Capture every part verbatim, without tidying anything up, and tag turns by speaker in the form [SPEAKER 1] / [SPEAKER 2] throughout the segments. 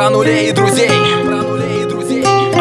[SPEAKER 1] Про нулей и друзей. Про нулей и друзей.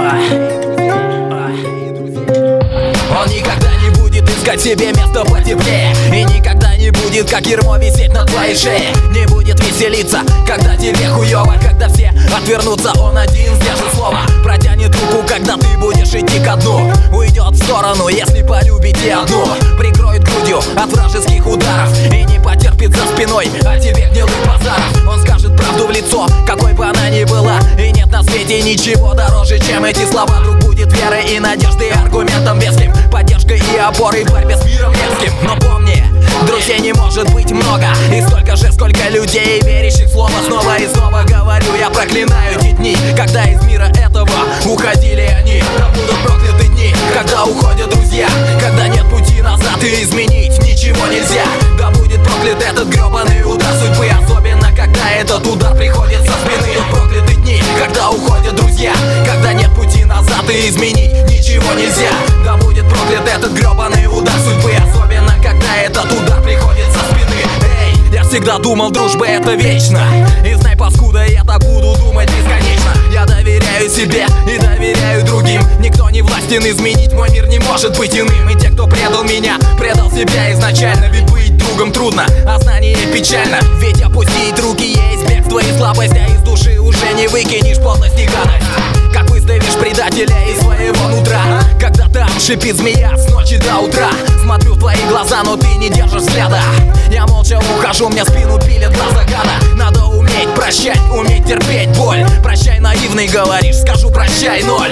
[SPEAKER 1] Он никогда не будет искать себе место потеплее, и никогда не будет, как ермо, висеть на твоей шее. Не будет веселиться, когда тебе хуёво, когда все отвернутся, он один сдержит слово. Протянет руку, когда ты будешь идти ко дну. Уйдет в сторону, если полюбите одну. Прикроет грудью от вражеских ударов и не потерпит за спиной от тебе гнилых базаров. Он скажет правду в лицо, какой бы она ни была, и нет на свете ничего дороже, чем эти слова. Друг будет верой и надеждой, аргументом веским, поддержкой и опорой в борьбе с миром мерзким. Но помни, друзей не может быть много, и столько же, сколько людей, верящих в слово. Снова и снова говорю, я проклинаю те дни, когда из мира этого уходили они. Да будут прокляты дни, когда уходят друзья, когда нет пути назад и изменить ничего нельзя. Да будет проклят этот гребаный удар судьбы, особенно когда этот удар приходит со спины. Прокляты дни, когда уходят друзья, когда нет пути назад и изменить ничего нельзя. Да будет проклят этот гребаный удар судьбы, особенно когда этот удар приходит со спины. Эй, я всегда думал, дружба это вечно, и знай, паскуда, я так буду думать бесконечно. Я доверяю себе и доверяю другим. Никто не властен изменить мой мир, не может быть иным. И те, кто предал меня, предал себя изначально. Ведь быть другом трудно, а знание печально. Ведь опустить руки есть бегство и слабость, а из души уже не выкинешь подлость и гадость. Как выставишь предателя из своего нутра, когда там шипит змея с ночи до утра. Смотрю в твои глаза, но ты не держишь взгляда. Я молча ухожу, мне спину пилит глаза гада. Надо уметь прощать, уметь терпеть боль. Прощай, наивный, говоришь, скажу прощай, ноль.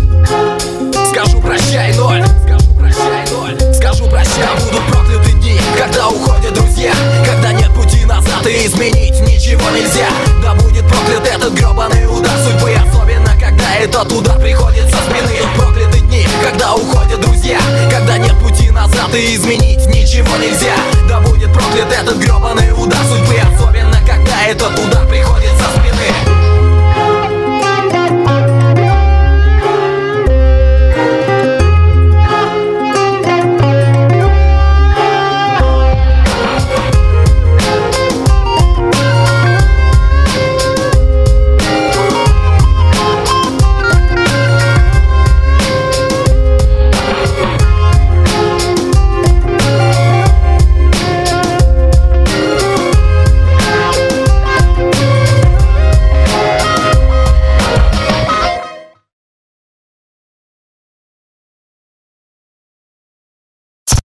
[SPEAKER 1] Скажу прощай, ноль. Скажу прощай, ноль. Скажу прощай. Будут прокляты дни, когда уходят друзья, когда нет пути назад и изменить ничего нельзя. Да будет проклят этот гребаный удар судьбы, особенно когда этот удар